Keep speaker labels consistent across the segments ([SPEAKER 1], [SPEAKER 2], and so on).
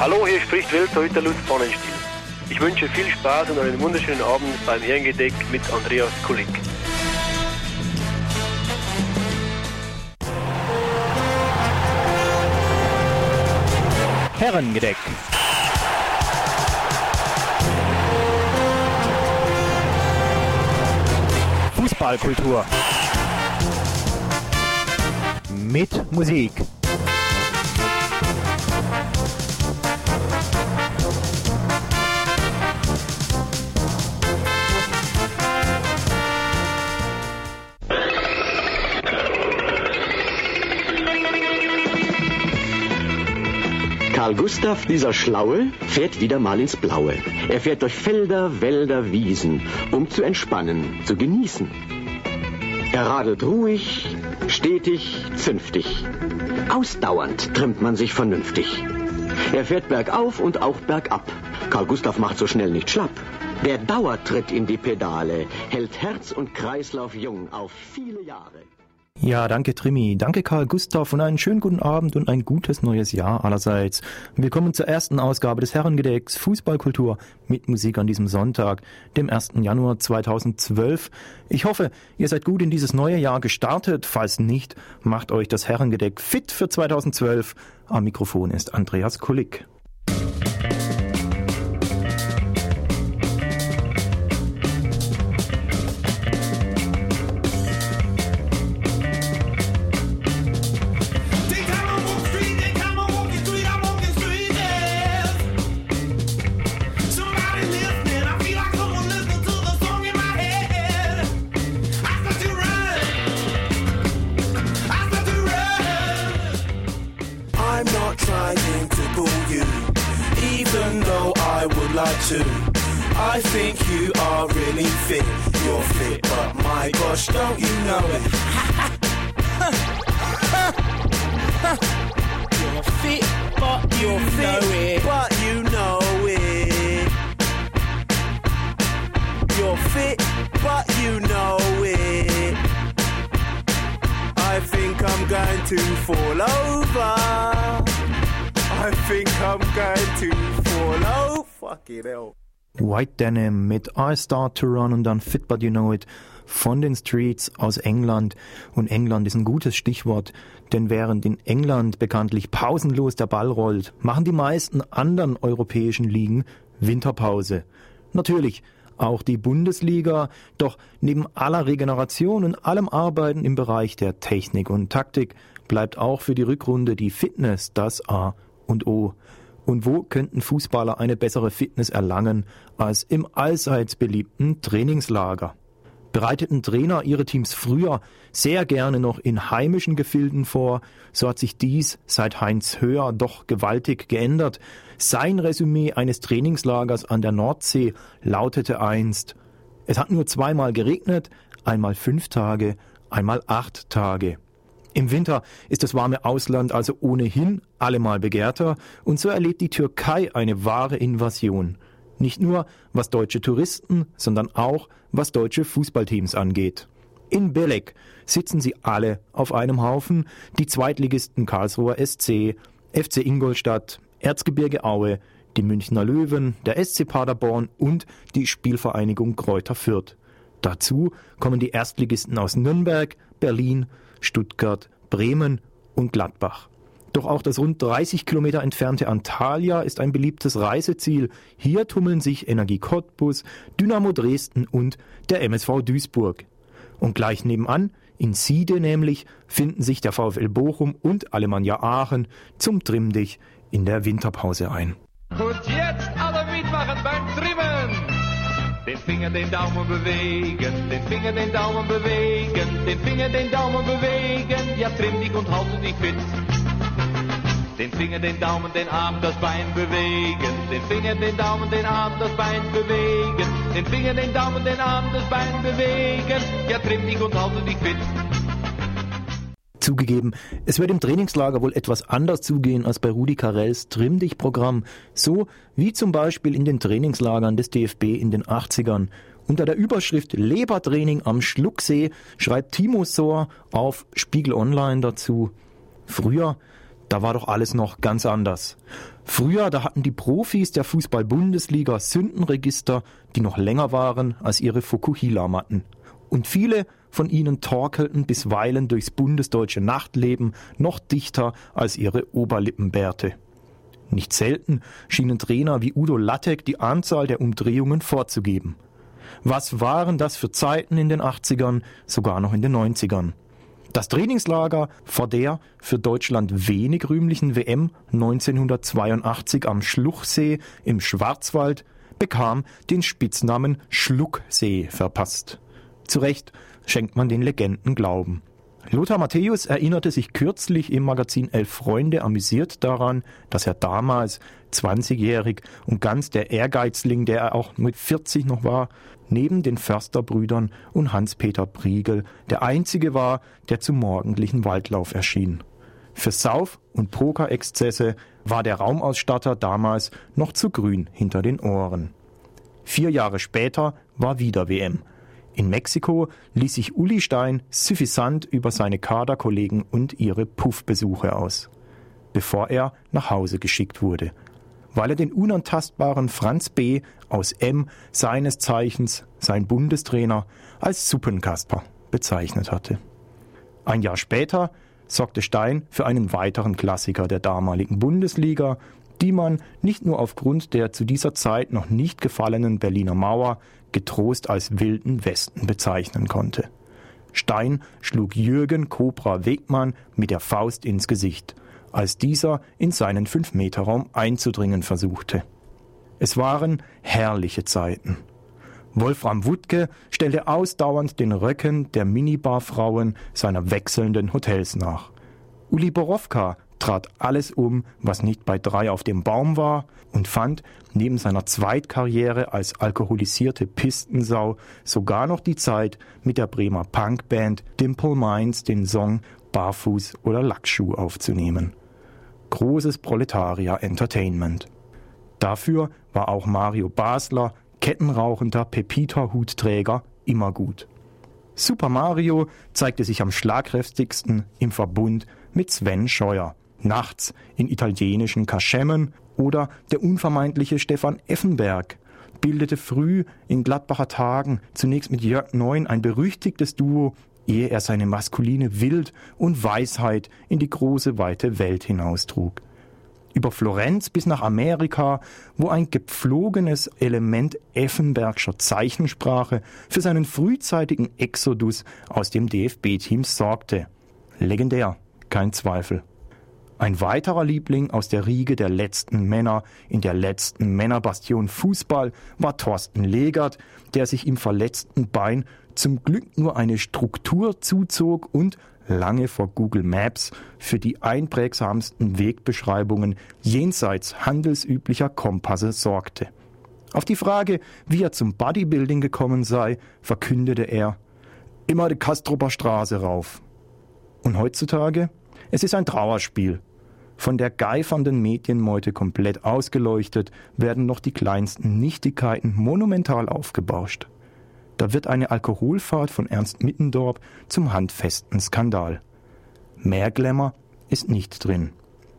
[SPEAKER 1] Hallo, hier spricht Welttorhüter Lutz Pfannenstiel. Ich wünsche viel Spaß und einen wunderschönen Abend beim Herrengedeck mit Andreas Kulik.
[SPEAKER 2] Herrengedeck. Fußballkultur. Mit Musik.
[SPEAKER 3] Karl Gustav, dieser Schlaue, fährt wieder mal ins Blaue. Er fährt durch Felder, Wälder, Wiesen, um zu entspannen, zu genießen. Er radelt ruhig, stetig, zünftig. Ausdauernd trimmt man sich vernünftig. Er fährt bergauf und auch bergab. Karl Gustav macht so schnell nicht schlapp. Der Dauertritt in die Pedale hält Herz und Kreislauf jung auf viele Jahre.
[SPEAKER 2] Ja, danke Trimmi, danke Karl Gustav und einen schönen guten Abend und ein gutes neues Jahr allerseits. Willkommen zur ersten Ausgabe des Herrengedecks Fußballkultur mit Musik an diesem Sonntag, dem 1. Januar 2012. Ich hoffe, ihr seid gut in dieses neue Jahr gestartet. Falls nicht, macht euch das Herrengedeck fit für 2012. Am Mikrofon ist Andreas Kulik.
[SPEAKER 4] I think you are really fit. You're fit, but my gosh, don't you know it? You're fit, but you know it. But you know it. You're fit, but you know it. I think I'm going to fall over. I think I'm going to fall over. Fucking hell.
[SPEAKER 2] White Denim mit I Start to Run und dann Fit But You Know It von den Streets aus England. Und England ist ein gutes Stichwort, denn während in England bekanntlich pausenlos der Ball rollt, machen die meisten anderen europäischen Ligen Winterpause. Natürlich auch die Bundesliga, doch neben aller Regeneration und allem Arbeiten im Bereich der Technik und Taktik bleibt auch für die Rückrunde die Fitness das A und O. Und wo könnten Fußballer eine bessere Fitness erlangen als im allseits beliebten Trainingslager? Bereiteten Trainer ihre Teams früher sehr gerne noch in heimischen Gefilden vor, so hat sich dies seit Heinz Höher doch gewaltig geändert. Sein Resümee eines Trainingslagers an der Nordsee lautete einst: Es hat nur zweimal geregnet, einmal 5 Tage, einmal 8 Tage. Im Winter ist das warme Ausland also ohnehin allemal begehrter und so erlebt die Türkei eine wahre Invasion. Nicht nur was deutsche Touristen, sondern auch was deutsche Fußballteams angeht. In Belek sitzen sie alle auf einem Haufen, die Zweitligisten Karlsruher SC, FC Ingolstadt, Erzgebirge Aue, die Münchner Löwen, der SC Paderborn und die Spielvereinigung Greuther Fürth. Dazu kommen die Erstligisten aus Nürnberg, Berlin, Stuttgart, Bremen und Gladbach. Doch auch das rund 30 Kilometer entfernte Antalya ist ein beliebtes Reiseziel. Hier tummeln sich Energie Cottbus, Dynamo Dresden und der MSV Duisburg. Und gleich nebenan, in Siede nämlich, finden sich der VfL Bochum und Alemannia Aachen zum Trimm-Dich in der Winterpause ein.
[SPEAKER 5] Und jetzt alle mitmachen beim Trimmen! Den Finger, den Daumen bewegen, den Finger, den Daumen bewegen, den Finger, den Daumen bewegen, ja trimm dich und halte dich fit. Den Finger, den Daumen, den Arm, das Bein bewegen, den Finger, den Daumen, den Arm, das Bein bewegen, den Finger, den Daumen, den Arm, das Bein bewegen, ja trimm dich und halte dich fit.
[SPEAKER 2] Zugegeben, es wird im Trainingslager wohl etwas anders zugehen als bei Rudi Carrells Trimm-Dich-Programm, so wie zum Beispiel in den Trainingslagern des DFB in den 80ern. Unter der Überschrift Lebertraining am Schlucksee schreibt Timo Sohr auf Spiegel Online dazu: Früher, da war doch alles noch ganz anders. Früher, da hatten die Profis der Fußball-Bundesliga Sündenregister, die noch länger waren als ihre Fukuhila-Matten. Und viele von ihnen torkelten bisweilen durchs bundesdeutsche Nachtleben noch dichter als ihre Oberlippenbärte. Nicht selten schienen Trainer wie Udo Lattek die Anzahl der Umdrehungen vorzugeben. Was waren das für Zeiten in den 80ern, sogar noch in den 90ern? Das Trainingslager vor der für Deutschland wenig rühmlichen WM 1982 am Schluchsee im Schwarzwald bekam den Spitznamen Schlucksee verpasst. Zu Recht schenkt man den Legenden Glauben. Lothar Matthäus erinnerte sich kürzlich im Magazin Elf Freunde amüsiert daran, dass er damals 20-jährig und ganz der Ehrgeizling, der er auch mit 40 noch war, neben den Försterbrüdern und Hans-Peter Priegel der einzige war, der zum morgendlichen Waldlauf erschien. Für Sauf- und Pokerexzesse war der Raumausstatter damals noch zu grün hinter den Ohren. 4 Jahre später war wieder WM. In Mexiko ließ sich Uli Stein suffisant über seine Kaderkollegen und ihre Puffbesuche aus, bevor er nach Hause geschickt wurde, weil er den unantastbaren Franz B. aus M., seines Zeichens sein Bundestrainer, als Suppenkasper bezeichnet hatte. Ein Jahr später sorgte Stein für einen weiteren Klassiker der damaligen Bundesliga, die man nicht nur aufgrund der zu dieser Zeit noch nicht gefallenen Berliner Mauer getrost als Wilden Westen bezeichnen konnte. Stein schlug Jürgen Cobra Wegmann mit der Faust ins Gesicht, als dieser in seinen 5-Meter-Raum einzudringen versuchte. Es waren herrliche Zeiten. Wolfram Wuttke stellte ausdauernd den Röcken der Minibarfrauen seiner wechselnden Hotels nach. Uli Borowka trat alles um, was nicht bei 3 auf dem Baum war, und fand neben seiner Zweitkarriere als alkoholisierte Pistensau sogar noch die Zeit, mit der Bremer Punkband Dimple Minds den Song Barfuß oder Lackschuh aufzunehmen. Großes Proletarier-Entertainment. Dafür war auch Mario Basler, kettenrauchender Pepita-Hutträger, immer gut. Super Mario zeigte sich am schlagkräftigsten im Verbund mit Sven Scheuer, nachts in italienischen Kaschemmen, oder der unvermeidliche Stefan Effenberg bildete früh in Gladbacher Tagen zunächst mit Jörg Neun ein berüchtigtes Duo, ehe er seine maskuline Wild und Weisheit in die große, weite Welt hinaustrug. Über Florenz bis nach Amerika, wo ein gepflogenes Element Effenbergscher Zeichensprache für seinen frühzeitigen Exodus aus dem DFB-Team sorgte. Legendär, kein Zweifel. Ein weiterer Liebling aus der Riege der letzten Männer in der letzten Männerbastion Fußball war Thorsten Legert, der sich im verletzten Bein zum Glück nur eine Struktur zuzog und lange vor Google Maps für die einprägsamsten Wegbeschreibungen jenseits handelsüblicher Kompasse sorgte. Auf die Frage, wie er zum Bodybuilding gekommen sei, verkündete er: immer die Kastroper Straße rauf. Und heutzutage? Es ist ein Trauerspiel. Von der geifernden Medienmeute komplett ausgeleuchtet, werden noch die kleinsten Nichtigkeiten monumental aufgebauscht. Da wird eine Alkoholfahrt von Ernst Mittendorf zum handfesten Skandal. Mehr Glamour ist nicht drin.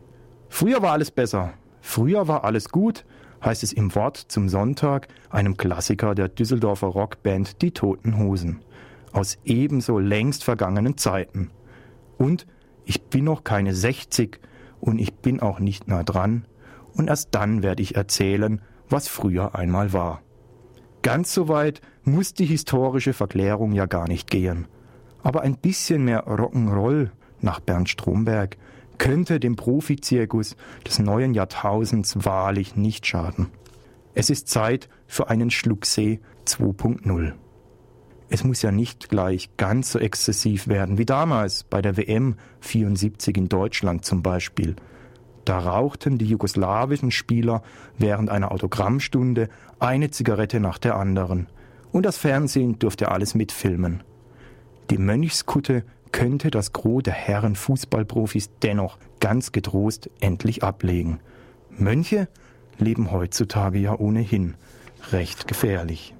[SPEAKER 2] Früher war alles besser, früher war alles gut, heißt es im Wort zum Sonntag, einem Klassiker der Düsseldorfer Rockband Die Toten Hosen, aus ebenso längst vergangenen Zeiten. Und ich bin noch keine 60 und ich bin auch nicht nah dran, und erst dann werde ich erzählen, was früher einmal war. Ganz so weit muss die historische Verklärung ja gar nicht gehen. Aber ein bisschen mehr Rock'n'Roll nach Bernd Stromberg könnte dem Profizirkus des neuen Jahrtausends wahrlich nicht schaden. Es ist Zeit für einen Schlucksee 2.0. Es muss ja nicht gleich ganz so exzessiv werden wie damals bei der WM 74 in Deutschland zum Beispiel. Da rauchten die jugoslawischen Spieler während einer Autogrammstunde eine Zigarette nach der anderen. Und das Fernsehen durfte alles mitfilmen. Die Mönchskutte könnte das Gros der Herren Fußballprofis dennoch ganz getrost endlich ablegen. Mönche leben heutzutage ja ohnehin recht gefährlich.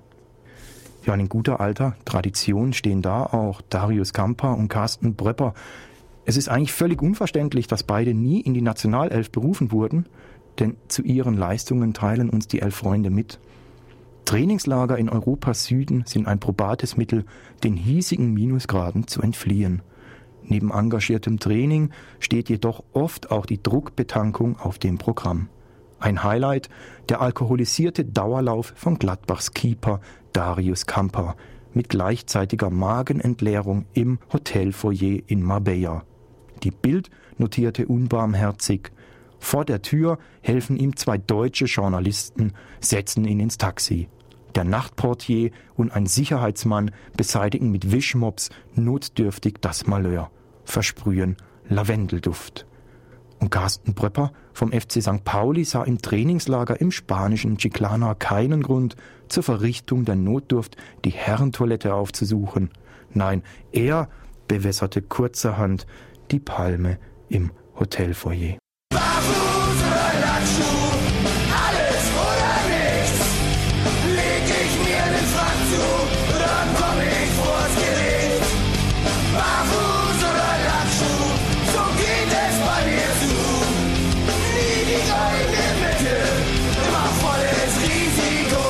[SPEAKER 2] Ja, in guter alter Tradition stehen da auch Darius Kamper und Carsten Bröpper. Es ist eigentlich völlig unverständlich, dass beide nie in die Nationalelf berufen wurden. denn zu ihren Leistungen teilen uns die 11 Freunde mit. Trainingslager in Europas Süden sind ein probates Mittel, den hiesigen Minusgraden zu entfliehen. Neben engagiertem Training steht jedoch oft auch die Druckbetankung auf dem Programm. Ein Highlight, der alkoholisierte Dauerlauf von Gladbachs Keeper Darius Kamper mit gleichzeitiger Magenentleerung im Hotelfoyer in Marbella. Die Bild notierte unbarmherzig: Vor der Tür helfen ihm 2 deutsche Journalisten, setzen ihn ins Taxi. Der Nachtportier und ein Sicherheitsmann beseitigen mit Wischmops notdürftig das Malheur, versprühen Lavendelduft. Und Carsten Bröpper vom FC St. Pauli sah im Trainingslager im spanischen Chiclana keinen Grund, zur Verrichtung der Notdurft die Herrentoilette aufzusuchen. Nein, er bewässerte kurzerhand die Palme im Hotelfoyer.
[SPEAKER 6] Barfuß oder Lackschuh, alles oder nichts. Leg ich mir den Frack zu, dann komm ich vors Gericht. Barfuß oder Lackschuh, so geht es bei mir zu. Nie die goldene Mitte, immer volles Risiko.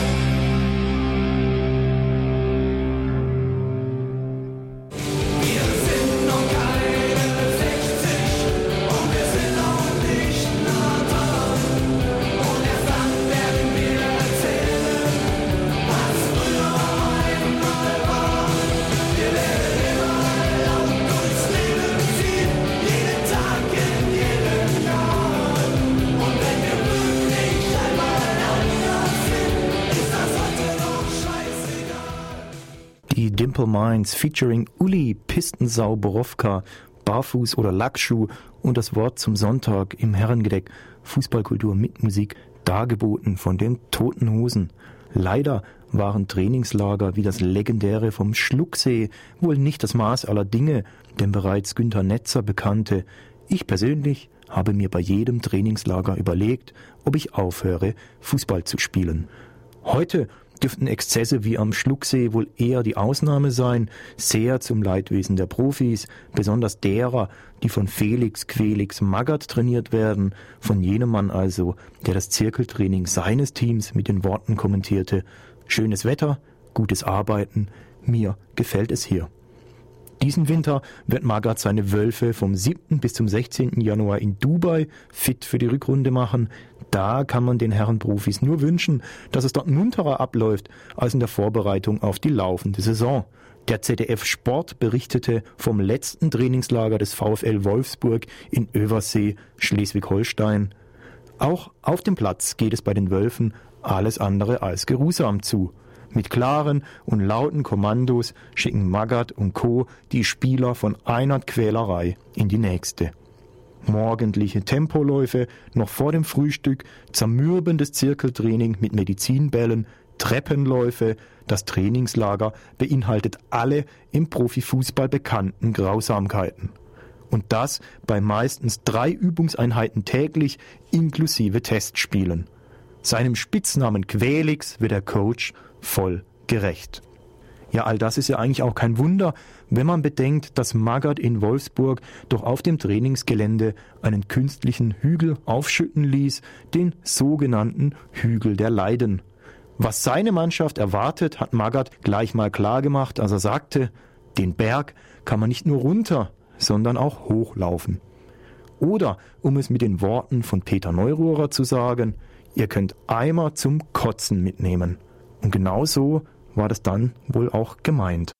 [SPEAKER 6] Wir sind noch keine 60 und wir sind auch nicht nah dran. Und erst dann werden wir erzählen, was früher einmal war. Wir werden immer laut durchs Leben ziehen, jeden Tag in jedem Jahr. Und wenn wir wirklich einmal anders sind, ist das heute noch scheißegal.
[SPEAKER 2] Die Dimple Minds featuring Uli Pistensau Borowka, Barfuß oder Lackschuh und das Wort zum Sonntag im Herrengedeck, Fußballkultur mit Musik, dargeboten von den Toten Hosen. Leider waren Trainingslager wie das legendäre vom Schlucksee wohl nicht das Maß aller Dinge, denn bereits Günther Netzer bekannte: Ich persönlich habe mir bei jedem Trainingslager überlegt, ob ich aufhöre, Fußball zu spielen. Heute dürften Exzesse wie am Schlucksee wohl eher die Ausnahme sein, sehr zum Leidwesen der Profis, besonders derer, die von Felix Quelix Magath trainiert werden, von jenem Mann also, der das Zirkeltraining seines Teams mit den Worten kommentierte: Schönes Wetter, gutes Arbeiten, mir gefällt es hier. Diesen Winter wird Magath seine Wölfe vom 7. bis zum 16. Januar in Dubai fit für die Rückrunde machen. Da kann man den Herrenprofis nur wünschen, dass es dort munterer abläuft als in der Vorbereitung auf die laufende Saison. Der ZDF Sport berichtete vom letzten Trainingslager des VfL Wolfsburg in Översee, Schleswig-Holstein. Auch auf dem Platz geht es bei den Wölfen alles andere als geruhsam zu. Mit klaren und lauten Kommandos schicken Magath und Co. die Spieler von einer Quälerei in die nächste. Morgendliche Tempoläufe noch vor dem Frühstück, zermürbendes Zirkeltraining mit Medizinbällen, Treppenläufe. Das Trainingslager beinhaltet alle im Profifußball bekannten Grausamkeiten. Und das bei meistens 3 Übungseinheiten täglich inklusive Testspielen. Seinem Spitznamen Quelix wird der Coach voll gerecht. Ja, all das ist ja eigentlich auch kein Wunder, wenn man bedenkt, dass Magath in Wolfsburg doch auf dem Trainingsgelände einen künstlichen Hügel aufschütten ließ, den sogenannten Hügel der Leiden. Was seine Mannschaft erwartet, hat Magath gleich mal klar gemacht, als er sagte: Den Berg kann man nicht nur runter, sondern auch hochlaufen. Oder, um es mit den Worten von Peter Neururer zu sagen: Ihr könnt Eimer zum Kotzen mitnehmen. Und genau so war das dann wohl auch gemeint.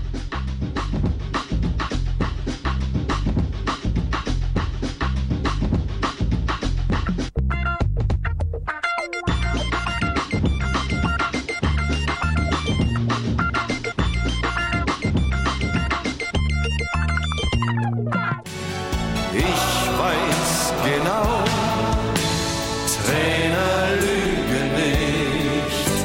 [SPEAKER 6] Ich weiß genau, Trainer lügen nicht.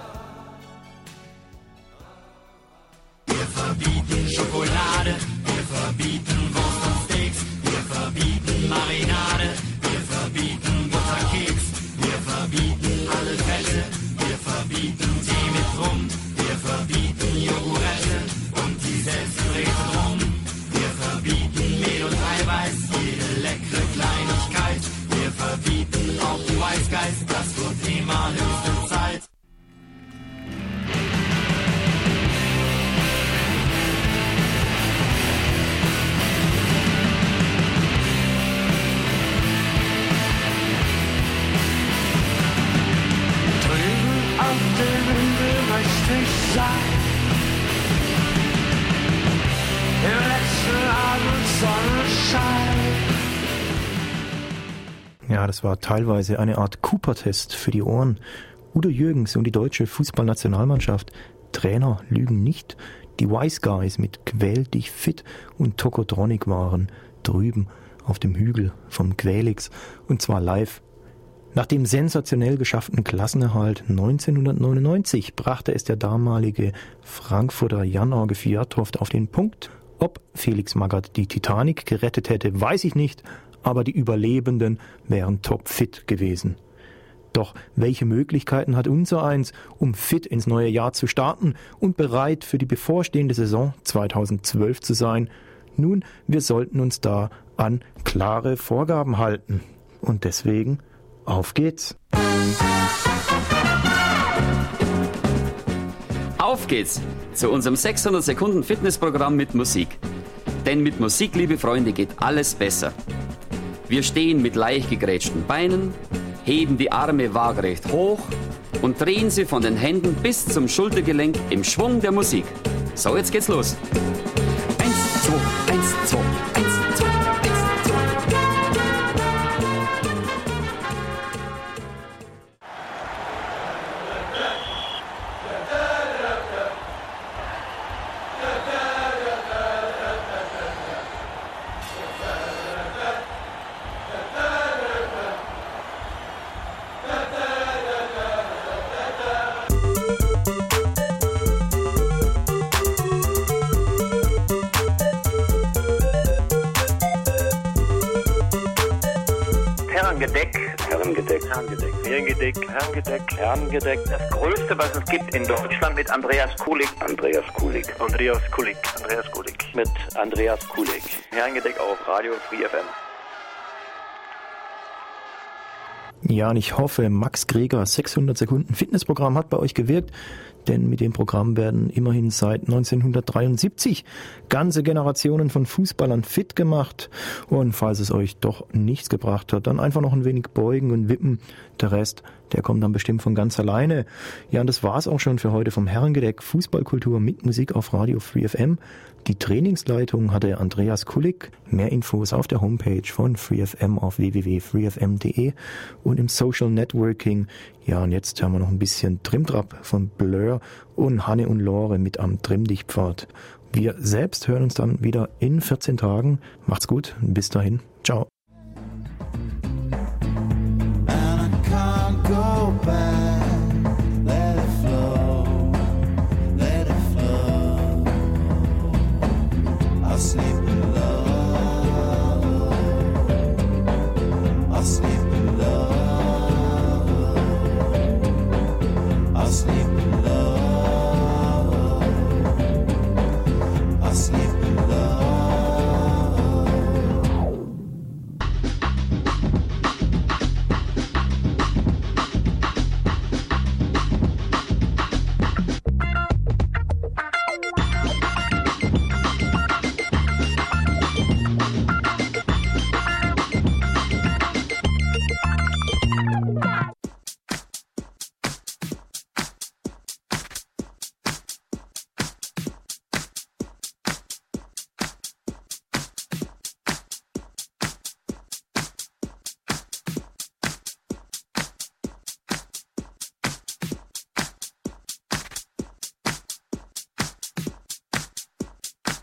[SPEAKER 7] Schokolade, wir
[SPEAKER 6] verbieten Wurst und Steaks, wir verbieten Marinade, wir verbieten Butterkeks, wir verbieten alle Fette, wir verbieten Tee mit Rum, wir verbieten Jogurette und die selbstgedrehte Rum, wir verbieten Mehl und Eiweiß, jede leckere Kleinigkeit, wir verbieten auch die Wise Guys, das wird immer höchste Zeit.
[SPEAKER 4] Auf dem Himmel möchte ich sein. Im letzten Abend Sonnenschein.
[SPEAKER 2] Ja, das war teilweise eine Art Cooper-Test für die Ohren. Udo Jürgens und die deutsche Fußballnationalmannschaft. Trainer lügen nicht. Die Wise Guys mit Quäl dich fit und Tokotronic waren drüben auf dem Hügel vom Quälix und zwar live. Nach dem sensationell geschafften Klassenerhalt 1999 brachte es der damalige Frankfurter Jan-Orge Fjørtoft auf den Punkt. Ob Felix Magath die Titanic gerettet hätte, weiß ich nicht, aber die Überlebenden wären topfit gewesen. Doch welche Möglichkeiten hat unsereins, um fit ins neue Jahr zu starten und bereit für die bevorstehende Saison 2012 zu sein? Nun, wir sollten uns da an klare Vorgaben halten. Und deswegen auf geht's!
[SPEAKER 7] Auf geht's zu unserem 600 Sekunden Fitnessprogramm mit Musik. Denn mit Musik, liebe Freunde, geht alles besser. Wir stehen mit leicht gegrätschten Beinen, heben die Arme waagerecht hoch und drehen sie von den Händen bis zum Schultergelenk im Schwung der Musik. So, jetzt geht's los. 1, 2, 1, 2, 1, 2, 1, 2.
[SPEAKER 1] Herrengedeck. Das Größte, was es gibt in Deutschland mit Andreas Kulig. Mit Andreas Kulig. Herrengedeck auf Radio Free FM.
[SPEAKER 2] Ja, und ich hoffe, Max Greger 600 Sekunden Fitnessprogramm hat bei euch gewirkt, denn mit dem Programm werden immerhin seit 1973 ganze Generationen von Fußballern fit gemacht. Und falls es euch doch nichts gebracht hat, dann einfach noch ein wenig beugen und wippen. Der Rest, der kommt dann bestimmt von ganz alleine. Ja, und das war's auch schon für heute vom Herrengedeck Fußballkultur mit Musik auf Radio Free FM. Die Trainingsleitung hatte Andreas Kulig. Mehr Infos auf der Homepage von FreeFM auf www.freefm.de und im Social Networking. Ja, und jetzt haben wir noch ein bisschen Trimtrap von Blur und Hanne und Lore mit am Trimm-Dich-Pfad. Wir selbst hören uns dann wieder in 14 Tagen. Macht's gut, bis dahin. Ciao.